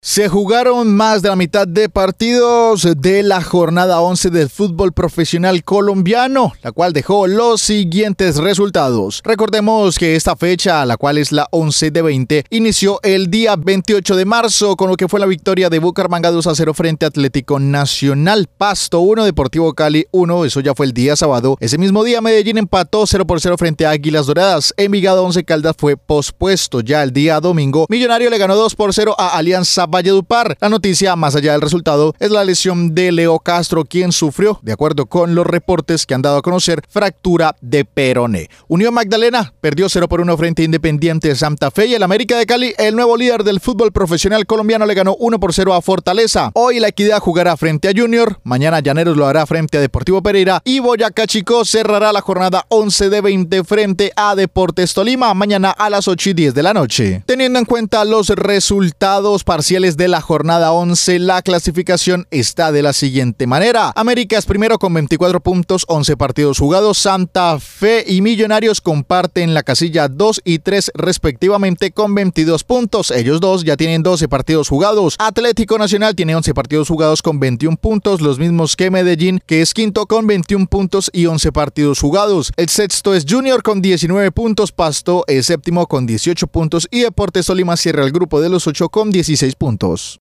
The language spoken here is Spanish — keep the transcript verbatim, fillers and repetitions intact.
Se jugaron más de la mitad de partidos de la jornada once del fútbol profesional colombiano, la cual dejó los siguientes resultados. Recordemos que esta fecha, la cual es la once de veinte, inició el día veintiocho de marzo con lo que fue la victoria de Bucaramanga dos a cero frente a Atlético Nacional. Pasto uno, Deportivo Cali uno, eso ya fue el día sábado. Ese mismo día Medellín empató cero por cero frente a Águilas Doradas. Envigado Once Caldas fue pospuesto ya el día domingo. Millonario le ganó dos por cero a Alianza Valledupar. La noticia, más allá del resultado, es la lesión de Leo Castro, quien sufrió, de acuerdo con los reportes que han dado a conocer, fractura de peroné. Unión Magdalena perdió cero por uno frente a Independiente Santa Fe y el América de Cali, el nuevo líder del fútbol profesional colombiano, le ganó uno por cero a Fortaleza. Hoy La Equidad jugará frente a Junior, mañana Llaneros lo hará frente a Deportivo Pereira y Boyacá Chico cerrará la jornada once de veinte frente a Deportes Tolima, mañana a las ocho y diez de la noche. Teniendo en cuenta los resultados parciales de la jornada once, la clasificación está de la siguiente manera. América es primero con veinticuatro puntos, once partidos jugados. Santa Fe y Millonarios comparten la casilla dos y tres respectivamente con veintidós puntos. Ellos dos ya tienen doce partidos jugados. Atlético Nacional tiene once partidos jugados con veintiún puntos, los mismos que Medellín, que es quinto con veintiún puntos y once partidos jugados. El sexto es Junior con diecinueve puntos, Pasto es séptimo con dieciocho puntos y Deportes Tolima cierra el grupo de los ocho con dieciséis puntos.